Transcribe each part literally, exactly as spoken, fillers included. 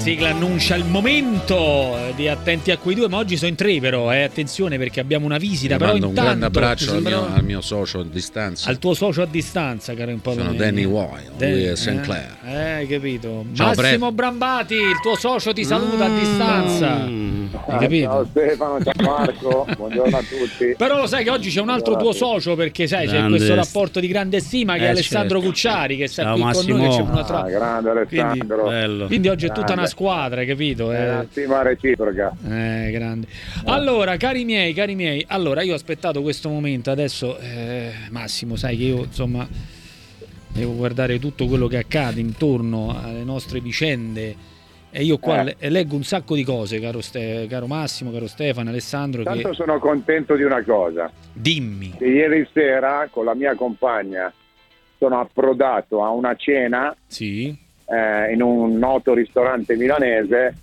sigla annuncia il momento di Attenti a quei due, ma oggi sono in tre però, eh. Attenzione perché abbiamo una visita. Però mando intanto, un grande abbraccio al sembrava... mio, al mio socio a distanza. Al tuo socio a distanza, caro un po'. Sono Danny Wilde, lui è Sinclair. Eh, hai capito? Ciao, Massimo Bre- Brambati, il tuo socio ti saluta mm. a distanza. Mm. Hai capito? Ciao Stefano, ciao Marco, buongiorno a tutti. Però lo sai che oggi c'è un altro tuo socio, perché sai grande. C'è questo rapporto di grande stima che eh, è Alessandro certo. Cucciari, che sta ciao, qui Massimo. con noi, che c'è una tra... ah, grande Alessandro. Quindi, quindi oggi è grande. tutta una squadra, hai capito? È una stima reciproca. Eh, grande. Allora, cari miei, cari miei, allora io ho aspettato questo momento, adesso eh, Massimo, sai che io insomma devo guardare tutto quello che accade intorno alle nostre vicende. E io qua eh. leggo un sacco di cose, caro, Ste- caro Massimo, caro Stefano, Alessandro. Tanto che... sono contento di una cosa. Dimmi. Che ieri sera con la mia compagna sono approdato a una cena sì. eh, in un noto ristorante milanese.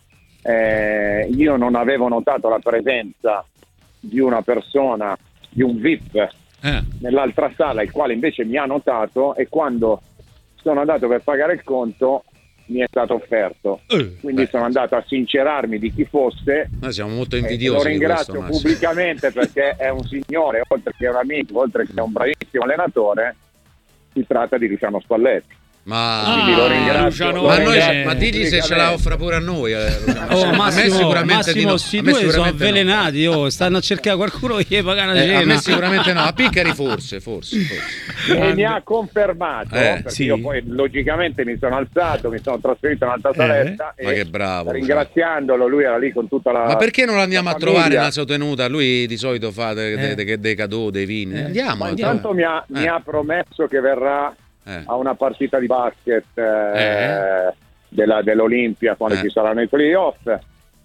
Eh, io non avevo notato la presenza di una persona, di un V I P eh. nell'altra sala, il quale invece mi ha notato, e quando sono andato per pagare il conto mi è stato offerto, uh, quindi beh. sono andato a sincerarmi di chi fosse. Noi siamo molto invidiosi. Lo ringrazio di questo, pubblicamente perché è un signore, oltre che un amico, oltre che un bravissimo allenatore. Si tratta di Luciano Spalletti. Ma, quindi lo ringrazio, lo ma, ringrazio noi, ma digli se ce la offra pure a noi. Eh, oh, Massimo, sicuramente Massimo, sti no. due sono avvelenati. No. Oh, stanno a cercare qualcuno che gli paga una eh, cena. A me sicuramente no, a Piccari forse, forse, forse. E mi ha confermato, eh, perché sì. io poi logicamente mi sono alzato, mi sono trasferito in un'altra saletta. Eh. Ma che bravo. Ringraziandolo, lui era lì con tutta la. Ma perché non andiamo a famiglia. trovare una sostenuta? Lui di solito fa dei de, de, de, de cadeau, dei vini. Eh. Andiamo. Ma intanto mi ha, eh. mi ha promesso che verrà Eh. a una partita di basket eh, eh. della, dell'Olimpia quando eh. ci saranno i playoff, eh,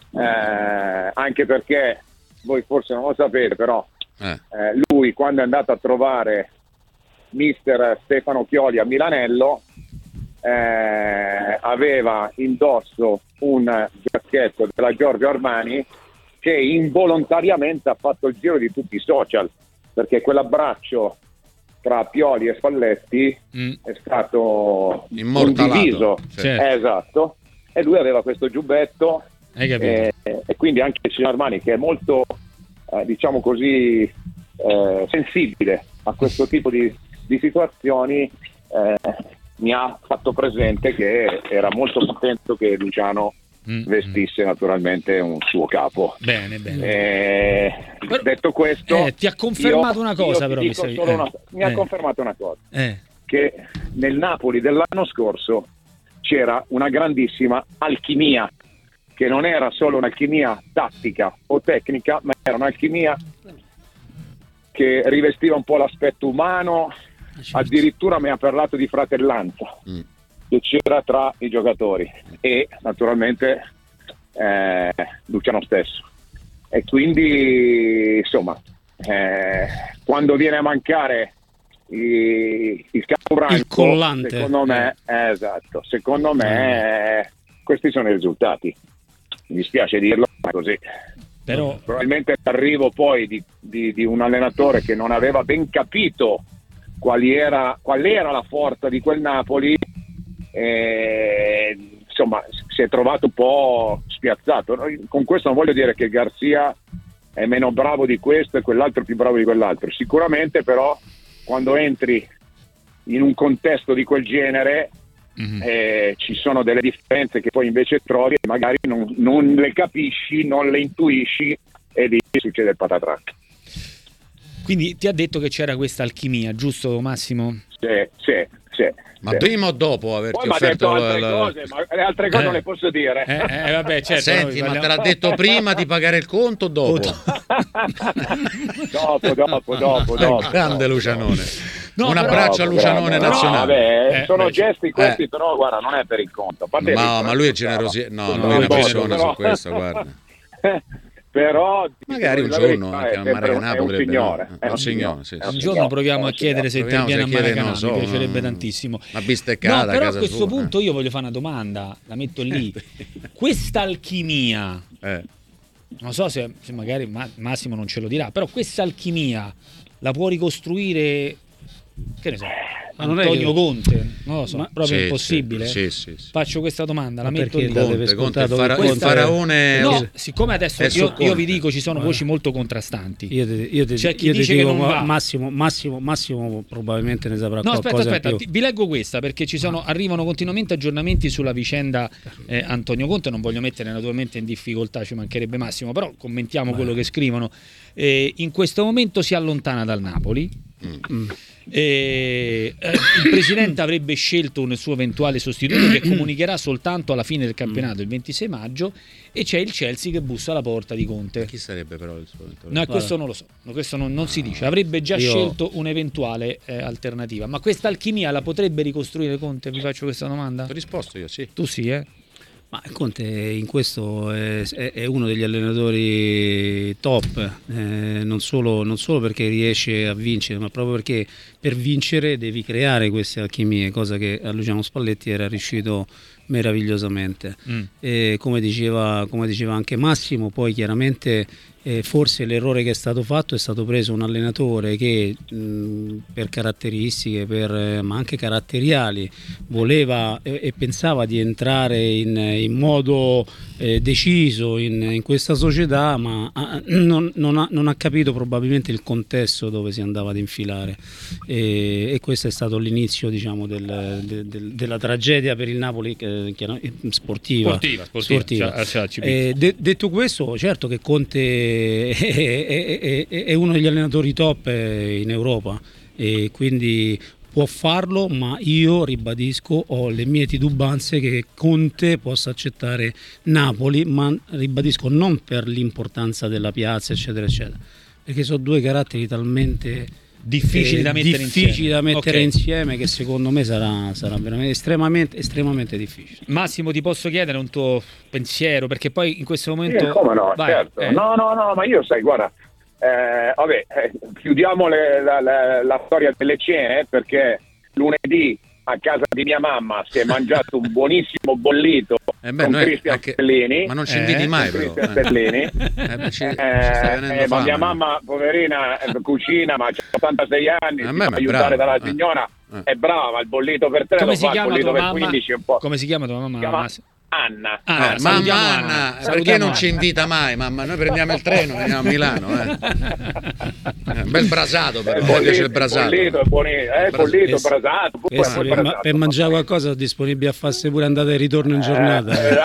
anche perché voi forse non lo sapete, però eh. Eh, lui quando è andato a trovare mister Stefano Chioli a Milanello eh, aveva indosso un giacchetto della Giorgio Armani che involontariamente ha fatto il giro di tutti i social, perché quell'abbraccio tra Pioli e Spalletti mm. è stato condiviso, certo. eh, esatto, e lui aveva questo giubbetto e, e quindi anche il signor Armani, che è molto eh, diciamo così eh, sensibile a questo tipo di, di situazioni, eh, mi ha fatto presente che era molto contento che Luciano Mm, vestisse naturalmente un suo capo. Bene, bene. Eh, però, detto questo, eh, ti ha confermato io, una cosa, però. Mi, sei, eh, una, mi eh, ha confermato una cosa: eh. che nel Napoli dell'anno scorso c'era una grandissima alchimia, che non era solo un'alchimia tattica o tecnica, ma era un'alchimia che rivestiva un po' l'aspetto umano. Addirittura mi ha parlato di fratellanza. Mm. che c'era tra i giocatori e naturalmente eh, Luciano stesso, e quindi insomma eh, quando viene a mancare i, il capobranco, il collante, secondo me eh, esatto, secondo me eh, questi sono i risultati. Mi dispiace dirlo, ma così. Però probabilmente l'arrivo poi di, di, di un allenatore che non aveva ben capito quali era, qual era la forza di quel Napoli, Eh, insomma si è trovato un po' spiazzato. Con questo non voglio dire che Garcia è meno bravo di questo e quell'altro più bravo di quell'altro, sicuramente, però quando entri in un contesto di quel genere mm-hmm. eh, ci sono delle differenze che poi invece trovi e magari non, non le capisci, non le intuisci, e lì succede il patatrac. Quindi ti ha detto che c'era questa alchimia, giusto Massimo? Sì, sì, sì. Ma sì. prima o dopo averti poi offerto mi ha detto altre la... cose, ma le altre cose eh. non le posso dire. Eh, eh, vabbè, certo, Senti, ma te l'ha detto prima di pagare il conto o dopo? dopo, dopo, dopo, dopo. Grande dopo, Lucianone. No, un però, abbraccio a Lucianone grande, nazionale. No, vabbè, eh, sono beh, gesti questi, eh. però guarda, non è per il conto. Ma, ma, ma lui è generoso. No, no, lui è una no, persona però... su questo, guarda. Però magari un giorno anche a Maracanã potrebbe, signore, no? è un, un signore, signore, sì, è sì. Un giorno proviamo è a chiedere se Proviamo interviene a se chiede, Maracanã, non so, mi piacerebbe no, tantissimo. Una bisteccata no, però a a casa questo sua, punto eh. io voglio fare una domanda, la metto lì. Questa alchimia, eh. non so se, se magari Massimo non ce lo dirà, però questa alchimia la può ricostruire, che ne so, Antonio che... Conte, non lo so, ma... proprio sì, impossibile. Sì, sì, sì. Faccio questa domanda, la ma metto perché lì. Conte, Conte, il, fara- il faraone. No, siccome adesso io, io vi dico ci sono Guarda. voci molto contrastanti. Io te, io te, C'è chi io dice te dico, che non va. Massimo, Massimo, Massimo probabilmente ne saprà No, qualcosa aspetta, aspetta, in ti- più. vi leggo questa perché ci sono, arrivano continuamente aggiornamenti sulla vicenda eh, Antonio Conte. Non voglio mettere naturalmente in difficoltà, ci mancherebbe Massimo, però commentiamo Beh. quello che scrivono. Eh, in questo momento si allontana dal Napoli. Mm. Eh, eh, il presidente avrebbe scelto un suo eventuale sostituto che comunicherà soltanto alla fine del campionato il ventisei maggio, e c'è il Chelsea che bussa alla porta di Conte. Chi sarebbe però il suo No, e questo non lo so, no, questo non, non si dice. Avrebbe già Io- scelto un'eventuale eh, alternativa, ma questa alchimia la potrebbe ricostruire Conte? Vi faccio questa domanda. Ho risposto io, sì. Tu sì, eh? Ma Conte in questo è, è- è uno degli allenatori top, eh, non, solo, non solo perché riesce a vincere, ma proprio perché per vincere devi creare queste alchimie, cosa che a Luciano Spalletti era riuscito meravigliosamente. Mm. E come diceva, come diceva anche Massimo, poi chiaramente eh, forse l'errore che è stato fatto è stato preso un allenatore che mh, per caratteristiche, per, eh, ma anche caratteriali, voleva e, e pensava di entrare in, in modo eh, deciso in, in questa società, ma ah, non, non, ha, non ha capito probabilmente il contesto dove si andava ad infilare, e, e questo è stato l'inizio, diciamo, del, del, del, della tragedia per il Napoli, eh, chiara- sportiva. Sportiva, sportiva. sportiva. Cioè, cioè, ci Eh, de- detto questo, certo che Conte è, è- è- è uno degli allenatori top eh, in Europa, e quindi può farlo, ma io ribadisco, ho le mie titubanze che Conte possa accettare Napoli, ma ribadisco non per l'importanza della piazza eccetera eccetera, perché sono due caratteri talmente difficili da mettere difficili insieme. da mettere Ok. insieme che secondo me sarà, sarà veramente estremamente, estremamente difficile. Massimo, ti posso chiedere un tuo pensiero, perché poi in questo momento Eh, come no, vai, certo. eh. No, no, no, ma io sai, guarda, eh, vabbè, eh, chiudiamo le- la, la- la storia delle cene, eh, perché lunedì a casa di mia mamma si è mangiato un buonissimo bollito Eh beh, con noi- Cristian anche- Stellini. ma non ci Eh, inviti mai con però. Cristian eh. Stellini. Eh, beh, ci, ci Eh, sta venendo eh, ma fame. mia mamma, poverina, eh, cucina, ma ha ottantasei anni, Eh, si beh, fa ma è aiutare brava, dalla eh. signora, Eh. è brava, il bollito per tre Come lo si fa, il chiama bollito tua per mamma? quindici è un po'. Come si chiama tua mamma? Si chiama Mas- Anna. Anna, Eh, salutiamo mamma Anna. Anna, perché Salutiamo non Anna. ci invita mai, mamma? Noi prendiamo il treno, veniamo a Milano. Eh. Eh, bel brasato però, Eh, mi bollito, piace il brasato. bollito, è buoni- eh, Bras- bollito, Questi- brasato, poi- questi poi per, ma- brasato. per mangiare qualcosa sono disponibili a farsi pure andata e ritorno in giornata. Eh,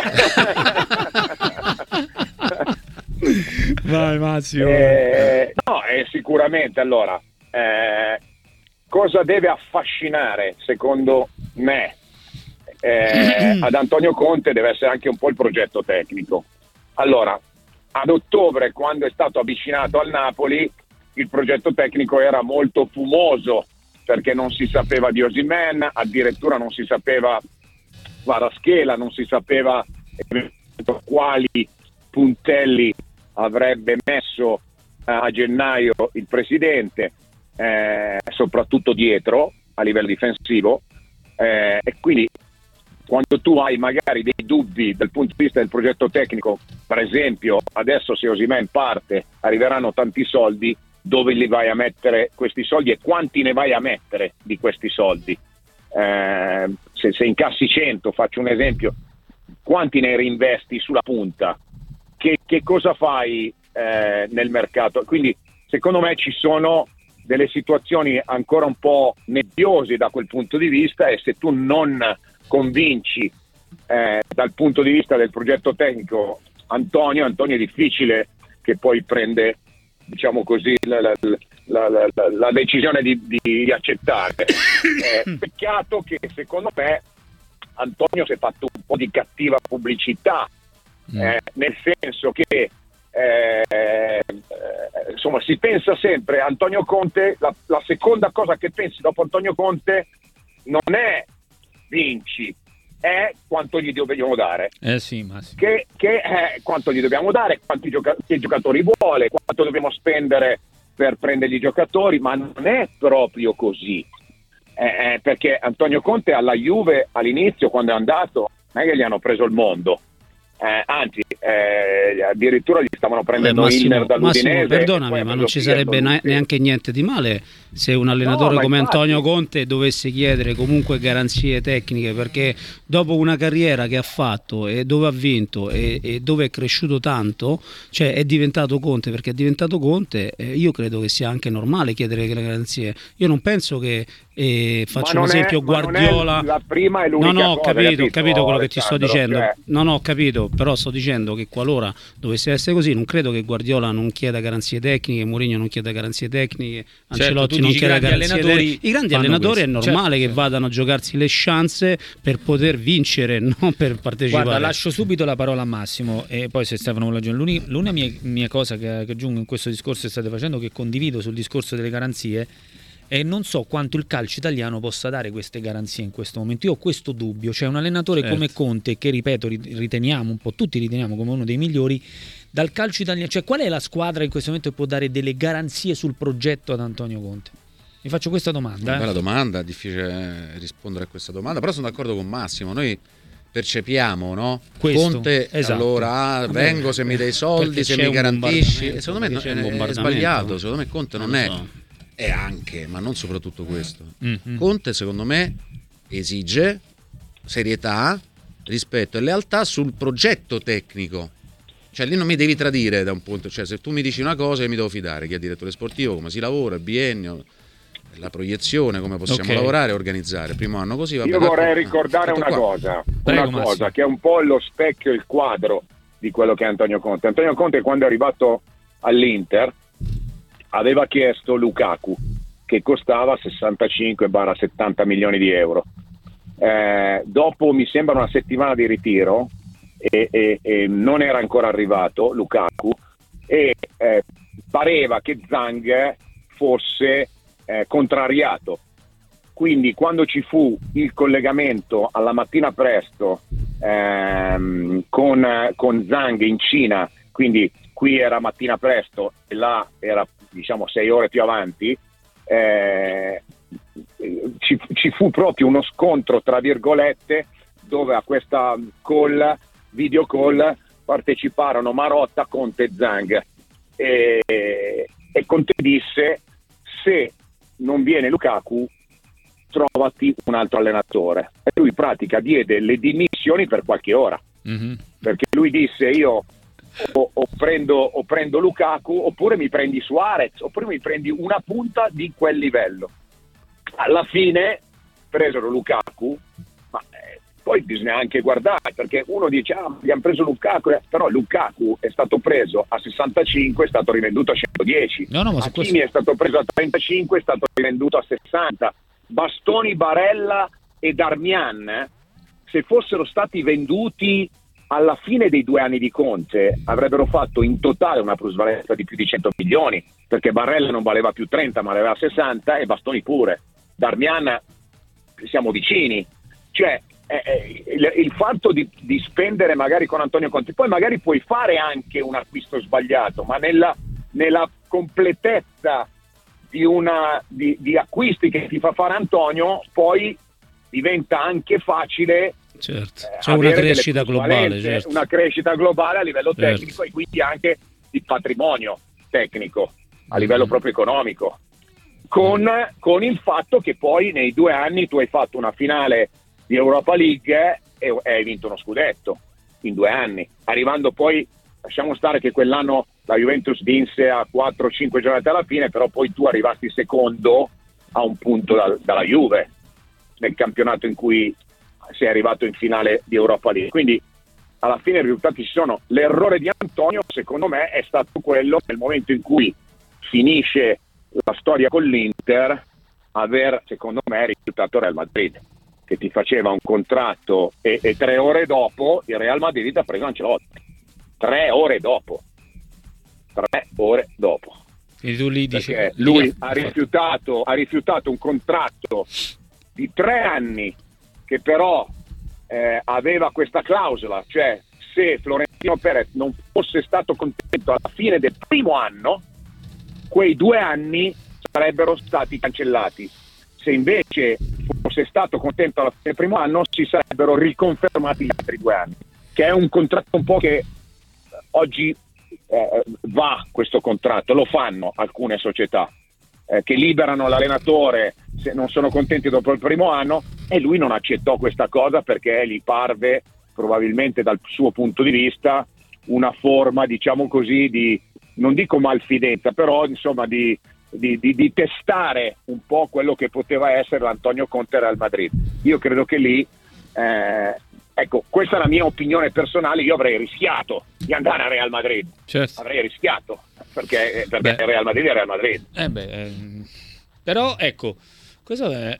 Vai Massimo. eh, no, è sicuramente allora eh, cosa deve affascinare secondo me eh, ad Antonio Conte deve essere anche un po' il progetto tecnico. Allora, ad ottobre, quando è stato avvicinato al Napoli, il progetto tecnico era molto fumoso perché non si sapeva di Osimhen, addirittura non si sapeva Kvaratskhelia, non si sapeva quali puntelli avrebbe messo a gennaio il presidente, eh, soprattutto dietro a livello difensivo, eh, e quindi quando tu hai magari dei dubbi dal punto di vista del progetto tecnico, per esempio adesso se Osimhen parte arriveranno tanti soldi, dove li vai a mettere questi soldi e quanti ne vai a mettere di questi soldi? Eh, se, se incassi cento, faccio un esempio, quanti ne reinvesti sulla punta? Che, che cosa fai eh, nel mercato? Quindi secondo me ci sono delle situazioni ancora un po' nebbiose da quel punto di vista, e se tu non convinci eh, dal punto di vista del progetto tecnico Antonio, Antonio è difficile che poi prende, diciamo così, la, la, la, la, la decisione di, di accettare. Eh, peccato che secondo me Antonio si è fatto un po' di cattiva pubblicità, eh, nel senso che eh, eh, insomma si pensa sempre Antonio Conte, la, la seconda cosa che pensi dopo Antonio Conte non è vinci, è quanto gli dobbiamo dare. Eh sì, Massimo. Che, che è quanto gli dobbiamo dare, quanti gioca- che giocatori vuole, quanto dobbiamo spendere per prendere i giocatori, ma non è proprio così. Eh, eh, perché Antonio Conte alla Juve all'inizio, quando è andato, non è che gli hanno preso il mondo, eh, anzi eh, addirittura gli stavano prendendo Beh, Massimo, Inner dall'Udinese. Massimo, perdonami, ma non ci sarebbe na- neanche niente di male se un allenatore no, come infatti... Antonio Conte dovesse chiedere comunque garanzie tecniche, perché dopo una carriera che ha fatto e dove ha vinto e, e dove è cresciuto tanto, cioè è diventato Conte perché è diventato Conte, eh, io credo che sia anche normale chiedere le garanzie. Io non penso che eh, faccio un esempio, è, Guardiola, la prima e l'unica no no ho cosa, capito, ho capito quello Alessandro, che ti sto dicendo, cioè... no no ho capito, però sto dicendo che qualora dovesse essere così, non credo che Guardiola non chieda garanzie tecniche, Mourinho non chieda garanzie tecniche, Ancelotti certo, non chieda garanzie tecniche. I grandi allenatori questo. è normale certo, che vadano a giocarsi le chance per poter vincere, non per partecipare. Guarda, lascio subito la parola a Massimo e poi se Stefano vuole aggiungere. L'unica, l'unica mia, mia cosa che, che aggiungo in questo discorso che state facendo, che condivido sul discorso delle garanzie, e non so quanto il calcio italiano possa dare queste garanzie in questo momento. Io ho questo dubbio, cioè un allenatore certo. come Conte, che ripeto riteniamo un po', tutti riteniamo come uno dei migliori dal calcio italiano, cioè qual è la squadra in questo momento che può dare delle garanzie sul progetto ad Antonio Conte? Vi faccio questa domanda. Una bella eh. domanda, è difficile rispondere a questa domanda, però sono d'accordo con Massimo, noi percepiamo, no? Questo, Conte, esatto. allora ah, vengo se mi dai soldi, Perché se c'è mi un garantisci, bombardamento, secondo me perché c'è un è, è bombardamento. sbagliato, secondo me Conte non, Non è, lo so. è anche, ma non soprattutto questo. Mm-hmm. Conte secondo me esige serietà, rispetto e lealtà sul progetto tecnico. Cioè lì non mi devi tradire da un punto, cioè se tu mi dici una cosa io mi devo fidare, chi è direttore sportivo, come si lavora, il biennio, la proiezione, come possiamo Okay. lavorare e organizzare. Primo anno così, vabbè, Io vorrei d'accordo. ricordare Ah, una tutto qua. cosa, Prego, una cosa Massimo. che è un po' lo specchio, il quadro di quello che è Antonio Conte. Antonio Conte, quando è arrivato all'Inter, aveva chiesto Lukaku, che costava sessantacinque settanta milioni di euro. Eh, dopo mi sembra una settimana di ritiro e, e, e non era ancora arrivato Lukaku e eh, pareva che Zhang fosse eh, contrariato. Quindi quando ci fu il collegamento alla mattina presto ehm, con, con Zhang in Cina, quindi qui era mattina presto e là era diciamo sei ore più avanti, eh, ci, ci fu proprio uno scontro tra virgolette dove a questa call, video call, parteciparono Marotta, Conte e Zhang e, e Conte disse: se non viene Lukaku trovati un altro allenatore, e lui in pratica diede le dimissioni per qualche ora, Mm-hmm. perché lui disse: io o, o, prendo, o prendo Lukaku oppure mi prendi Suarez oppure mi prendi una punta di quel livello. Alla fine presero Lukaku, ma eh, poi bisogna anche guardare, perché uno dice ah abbiamo preso Lukaku, eh, però Lukaku è stato preso a sessantacinque, è stato rivenduto a centodieci, No, no, ma su Hakimi questo- è stato preso a trentacinque, è stato rivenduto a sessanta. Bastoni, Barella e Darmian, eh, se fossero stati venduti alla fine dei due anni di Conte, avrebbero fatto in totale una plusvalenza di più di cento milioni, perché Barella non valeva più trenta ma valeva sessanta e Bastoni pure. Darmian siamo vicini, cioè eh, eh, il, il fatto di, di spendere magari con Antonio Conte, poi magari puoi fare anche un acquisto sbagliato, ma nella, nella completezza di, una, di, di acquisti che ti fa fare Antonio, poi diventa anche facile Certo. eh, C'è una avere delle crescita globale, plusvalenze, certo. una crescita globale a livello Certo. tecnico e quindi anche di patrimonio tecnico a livello Mm-hmm. proprio economico, con, con il fatto che poi nei due anni tu hai fatto una finale di Europa League e, e hai vinto uno scudetto in due anni, arrivando poi, lasciamo stare che quell'anno la Juventus vinse a quattro cinque giornate alla fine, però poi tu arrivasti secondo a un punto da, dalla Juve nel campionato in cui sei arrivato in finale di Europa League, quindi alla fine i risultati ci sono. L'errore di Antonio secondo me è stato quello, nel momento in cui finisce la storia con l'Inter, aver secondo me rifiutato Real Madrid, che ti faceva un contratto e, e tre ore dopo il Real Madrid ha preso Ancelotti, tre ore dopo tre ore dopo Quindi tu lì dici perché lui ha rifiutato, ha rifiutato un contratto di tre anni che però eh, aveva questa clausola, cioè se Florentino Perez non fosse stato contento alla fine del primo anno, quei due anni sarebbero stati cancellati. Se invece fosse stato contento alla fine del primo anno, si sarebbero riconfermati gli altri due anni, che è un contratto un po' che oggi eh, va questo contratto, lo fanno alcune società eh, che liberano l'allenatore se non sono contenti dopo il primo anno, e lui non accettò questa cosa perché gli parve, probabilmente dal suo punto di vista, una forma, diciamo così, di, non dico malfidenza, però insomma di, di, di, di testare un po' quello che poteva essere l'Antonio Conte Real Madrid. Io credo che lì eh, ecco, questa è la mia opinione personale, io avrei rischiato di andare a Real Madrid, certo. avrei rischiato perché, perché Real Madrid è Real Madrid. Eh beh, eh, però ecco, questo è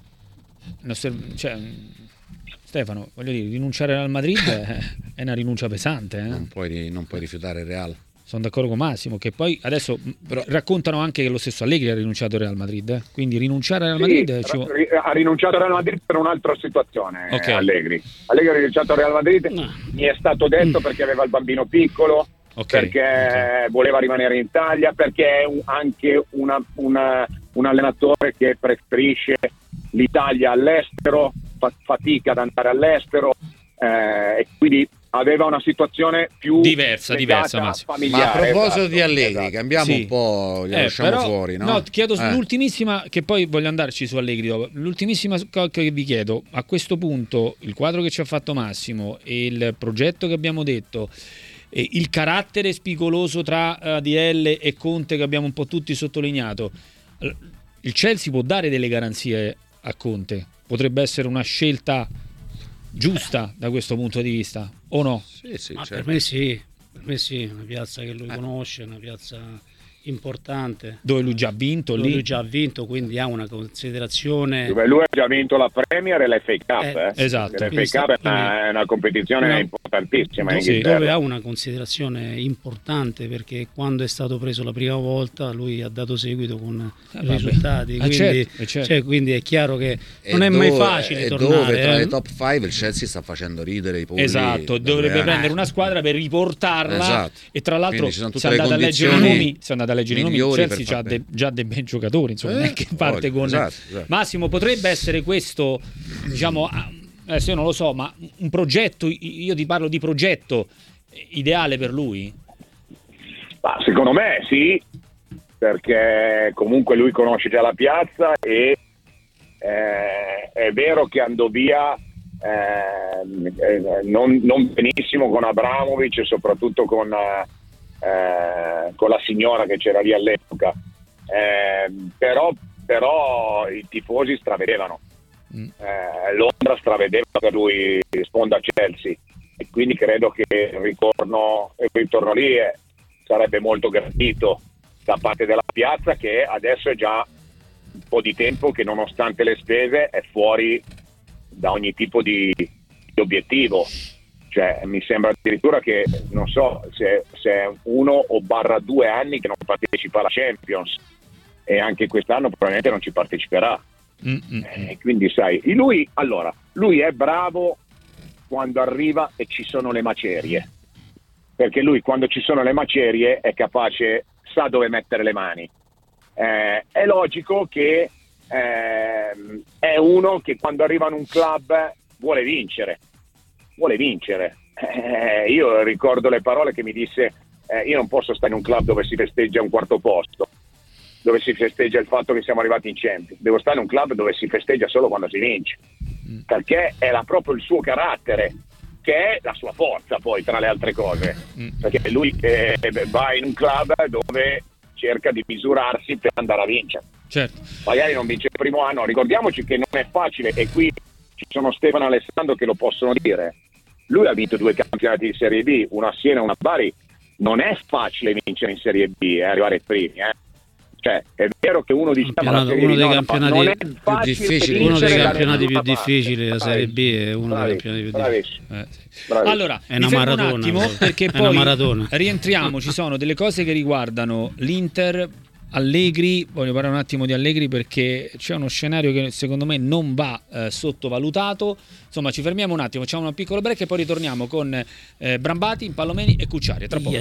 cioè, Stefano, voglio dire, rinunciare al Madrid è, è una rinuncia pesante. Eh? Non puoi, non puoi rifiutare il Real. Sono d'accordo con Massimo, che poi adesso però raccontano anche che lo stesso Allegri ha rinunciato al Real Madrid, eh? Quindi rinunciare al Real Madrid sì, ci... ha rinunciato al Real Madrid per un'altra situazione. Okay. Allegri Allegri ha rinunciato al Real Madrid, no. Mi è stato detto perché aveva il bambino piccolo, okay. perché okay. voleva rimanere in Italia, perché è un, anche una, una, un allenatore che preferisce l'Italia all'estero, fa fatica ad andare all'estero, eh, e quindi aveva una situazione più diversa, diversa familiare. Ma a proposito esatto, di Allegri, esatto. cambiamo sì. un po', glielo eh, lasciamo però, fuori, no? No, chiedo eh. l'ultimissima, che poi voglio andarci su Allegri dopo. L'ultimissima cosa che vi chiedo, a questo punto, il quadro che ci ha fatto Massimo e il progetto che abbiamo detto, e il carattere spigoloso tra A D L e Conte che abbiamo un po' tutti sottolineato, il Chelsea può dare delle garanzie a Conte? Potrebbe essere una scelta giusta da questo punto di vista o no? Sì, sì, certo. Per me sì, per me sì, una piazza che lui eh. conosce, una piazza importante dove lui già ha vinto, dove lì lui già ha vinto, quindi ha una considerazione dove lui ha già vinto la Premier e l'F A Cup, eh, eh. esatto, l'F A Cup è una, è una competizione una, importantissima dove, sì, dove ha una considerazione importante, perché quando è stato preso la prima volta lui ha dato seguito con eh, risultati, eh, quindi, certo, certo. Cioè, quindi è chiaro che e non è dove, mai facile e tornare dove tra eh? le top cinque il Chelsea sta facendo ridere i polli, esatto, dovrebbe prendere una squadra per riportarla, esatto. E tra l'altro si è andato a leggere i nomi, si è andato a leggere i nomi, il Chelsea c'ha de, già dei bei giocatori, insomma, eh, non è che parte voglio, con esatto, esatto. Massimo, potrebbe essere questo, diciamo, adesso io non lo so, ma un progetto, io ti parlo di progetto ideale per lui? Ma secondo me sì, perché comunque lui conosce già la piazza e eh, è vero che andò via eh, non, non benissimo con Abramovic e soprattutto con, eh, con la signora che c'era lì all'epoca, eh, però, però i tifosi stravedevano, eh, Londra stravedeva per lui sponda Chelsea, e quindi credo che il ritorno, il ritorno lì è, sarebbe molto gradito da parte della piazza, che adesso è già un po' di tempo che nonostante le spese è fuori da ogni tipo di, di obiettivo. Cioè mi sembra addirittura che non so se, se è uno o barra due anni che non partecipa alla Champions, e anche quest'anno probabilmente non ci parteciperà. Mm-hmm. Eh, quindi sai, lui allora lui è bravo quando arriva e ci sono le macerie, perché lui quando ci sono le macerie è capace, sa dove mettere le mani. Eh, è logico che eh, è uno che quando arriva in un club vuole vincere, vuole vincere. Eh, io ricordo le parole che mi disse, eh, io non posso stare in un club dove si festeggia un quarto posto, dove si festeggia il fatto che siamo arrivati in Champions, devo stare in un club dove si festeggia solo quando si vince, perché è la, proprio il suo carattere, che è la sua forza poi tra le altre cose, perché lui eh, va in un club dove cerca di misurarsi per andare a vincere. Certo. Magari non vince il primo anno, ricordiamoci che non è facile, e qui ci sono Stefano e Alessandro che lo possono dire, lui ha vinto due campionati di Serie B, uno a Siena e uno a Bari, non è facile vincere in Serie B e eh, arrivare ai primi, eh. Cioè è vero che uno dice uno dei no, campionati non è più difficili, uno dei campionati più difficili, la Serie B è uno dei campionati più difficili. Eh, sì. Allora, è una maratona, un attimo perché è poi rientriamo, ci sono delle cose che riguardano l'Inter, Allegri, voglio parlare un attimo di Allegri perché c'è uno scenario che secondo me non va eh, sottovalutato. Insomma, ci fermiamo un attimo, facciamo un piccolo break e poi ritorniamo con eh, Brambati, Impallomeni e Cucciari tra poco.